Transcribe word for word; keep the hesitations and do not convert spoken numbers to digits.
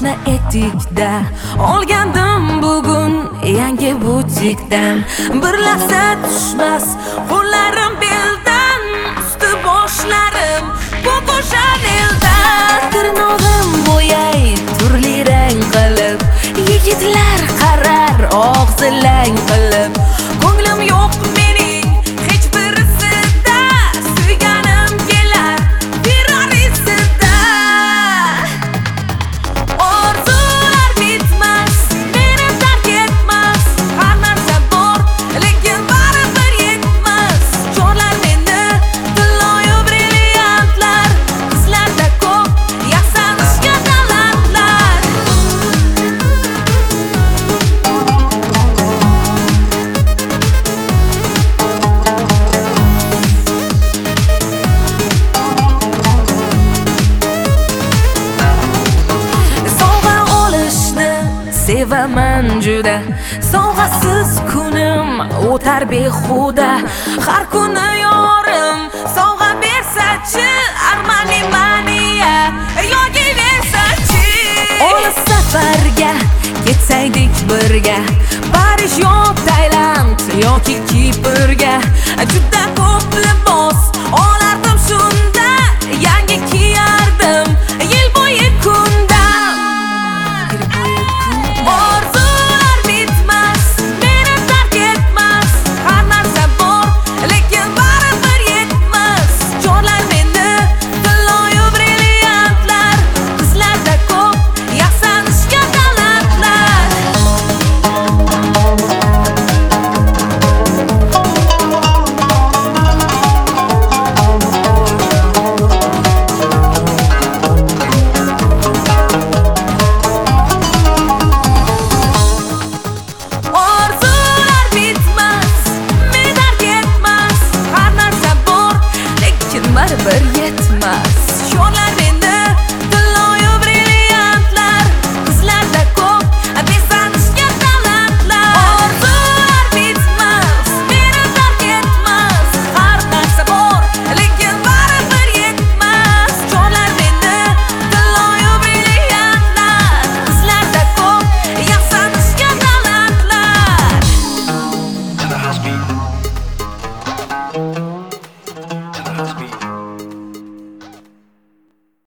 oshna etikda olgandim bugun yangi butikdan. Bir lahza tushmas qo'llarim beldan, usti boshlarim Coco Chanel'dan. Tirnog'im bo'yay turli rang qilib, yigitlar qarar og'zilang qilib. Ko'nglim yo'q mening hech birisida, suyganim kelar Ferrarisida. Orzular bitmas, meni tark etmas, har narsa bor lekin baribir yetmas. Chorlar meni tilloyu brilliantlar, qizlarda ko'p yasanishga talantlar. Sovg'a olishni sevaman juda, sovg'asiz kunim o'tar behuda. Har kuni yorim sovg'a bersachi, Armani Mania yoki Versace. Olis safarga ketsaydik birga, Parij